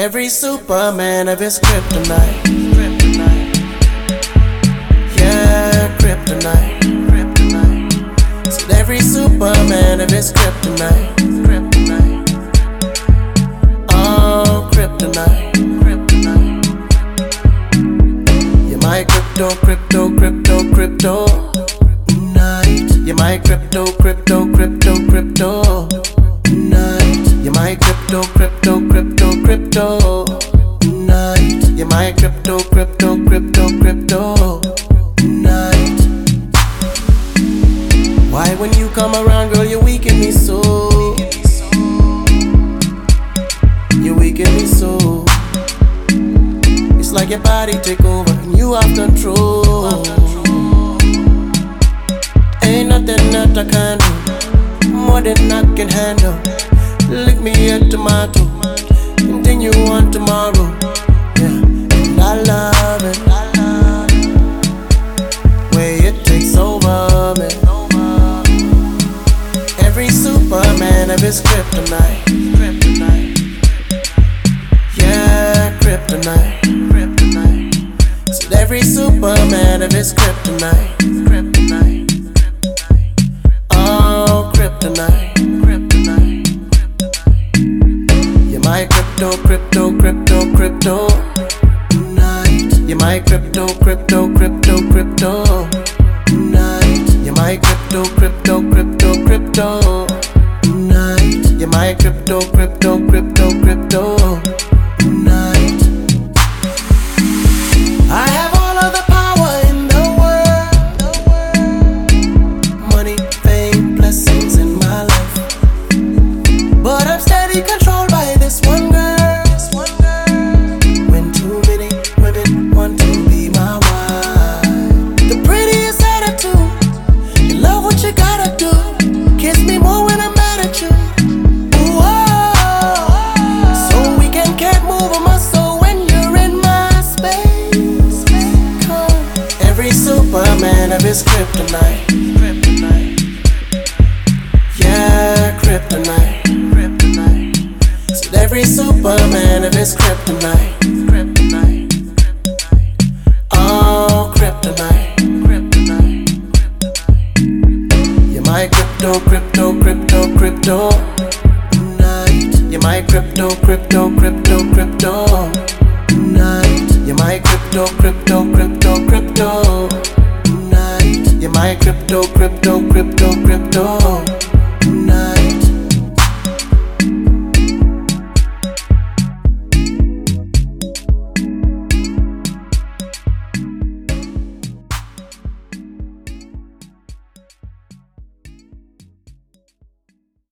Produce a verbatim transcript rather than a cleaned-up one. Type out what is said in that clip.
every Superman of his kryptonite. Kryptonite. Yeah, kryptonite. Kryptonite. Said every Superman of his kryptonite. Kryptonite. Oh, kryptonite. Kryptonite. You're my crypto, crypto, crypto, crypto. Night. You're my crypto, crypto, crypto, crypto. Night. You're my crypto, crypto, crypto, crypto. Night. You're my crypto, crypto, crypto, crypto. Night. Why when you come around, girl, you weaken me so. You weaken me so. It's like your body take over and you have control. Ain't nothing that I can do more than I can handle. Lick me a tomato, and then you want tomorrow. Yeah, and I love it. I love it. Way it takes over me. Every Superman of his kryptonite. Kryptonite. Yeah, kryptonite. Kryptonite. Said every Superman of his kryptonite. Kryptonite. Oh, kryptonite. Kryptonite. You're my crypto, crypto, crypto, crypto. Night. You're my crypto, crypto, crypto, crypto. Night. You're my crypto, crypto, crypto, crypto. Night. You're my crypto, crypto, crypto, crypto. Night. I have all of the power in the world. Money, fame, blessings in my life. But I'm steady controlled by this one girl. When too many women want to be my wife. The prettiest attitude. You love what you gotta do. Kiss me more when I'm mad at you. Ooh, oh. So we can get move a muscle when you're in my space. Come. Every Superman of his kryptonite. Kryptonite. Yeah, kryptonite. Kryptonite. Said every Superman of his kryptonite. Kryptonite. Oh, kryptonite. Kryptonite. You're my crypto, crypto, crypto, crypto. Night. You're my crypto, crypto, crypto, crypto. Night. You're my crypto, crypto, crypto, crypto. Night. You're my crypto, crypto, crypto, crypto.